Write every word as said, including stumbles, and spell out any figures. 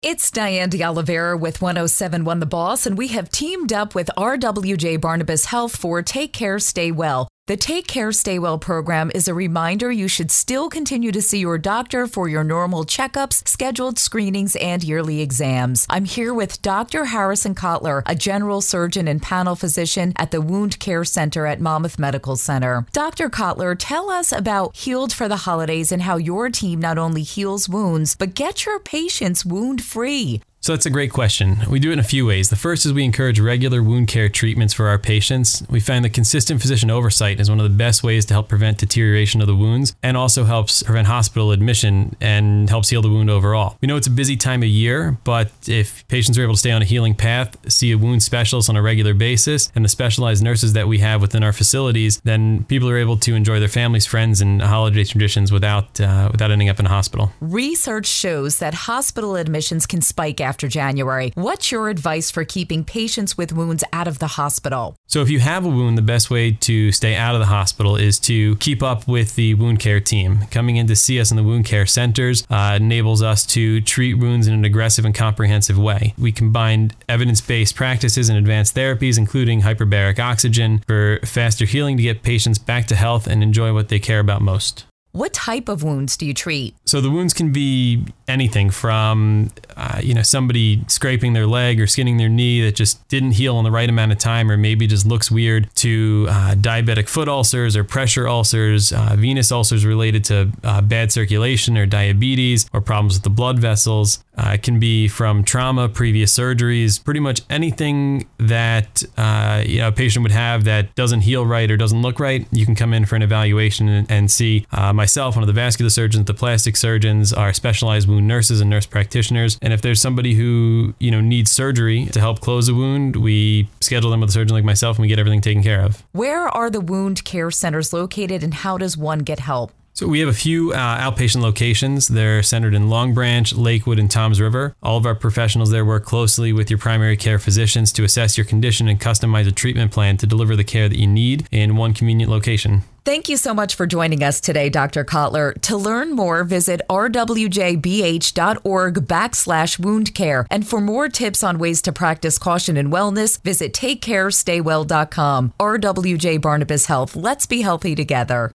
It's Diane de Oliveira with one oh seven point one The Boss, and we have teamed up with R W J Barnabas Health for Take Care, Stay Well. The Take Care, Stay Well program is a reminder you should still continue to see your doctor for your normal checkups, scheduled screenings, and yearly exams. I'm here with Doctor Harrison Kotler, a general surgeon and panel physician at the Wound Care Center at Monmouth Medical Center. Doctor Kotler, tell us about Healed for the Holidays and how your team not only heals wounds, but gets your patients wound-free. So that's a great question. We do it in a few ways. The first is we encourage regular wound care treatments for our patients. We find that consistent physician oversight is one of the best ways to help prevent deterioration of the wounds and also helps prevent hospital admission and helps heal the wound overall. We know it's a busy time of year, but if patients are able to stay on a healing path, see a wound specialist on a regular basis, and the specialized nurses that we have within our facilities, then people are able to enjoy their families, friends, and holiday traditions without, uh, without ending up in a hospital. Research shows that hospital admissions can spike after After January. What's your advice for keeping patients with wounds out of the hospital? So if you have a wound, the best way to stay out of the hospital is to keep up with the wound care team. Coming in to see us in the wound care centers uh, enables us to treat wounds in an aggressive and comprehensive way. We combine evidence-based practices and advanced therapies, including hyperbaric oxygen, for faster healing to get patients back to health and enjoy what they care about most. What type of wounds do you treat? So the wounds can be anything from, uh, you know, somebody scraping their leg or skinning their knee that just didn't heal in the right amount of time or maybe just looks weird, to uh, diabetic foot ulcers or pressure ulcers, uh, venous ulcers related to uh, bad circulation or diabetes or problems with the blood vessels. Uh, it can be from trauma, previous surgeries, pretty much anything that uh, you know, a patient would have that doesn't heal right or doesn't look right. You can come in for an evaluation and, and see uh, myself, one of the vascular surgeons, the plastic surgeons, our specialized wound nurses and nurse practitioners. And if there's somebody who you know needs surgery to help close a wound, we schedule them with a surgeon like myself and we get everything taken care of. Where are the wound care centers located and how does one get help? So we have a few uh, outpatient locations. They're centered in Long Branch, Lakewood, and Toms River. All of our professionals there work closely with your primary care physicians to assess your condition and customize a treatment plan to deliver the care that you need in one convenient location. Thank you so much for joining us today, Doctor Kotler. To learn more, visit rwjbh.org backslash wound care. And for more tips on ways to practice caution and wellness, visit take care stay well dot com. R W J Barnabas Health. Let's be healthy together.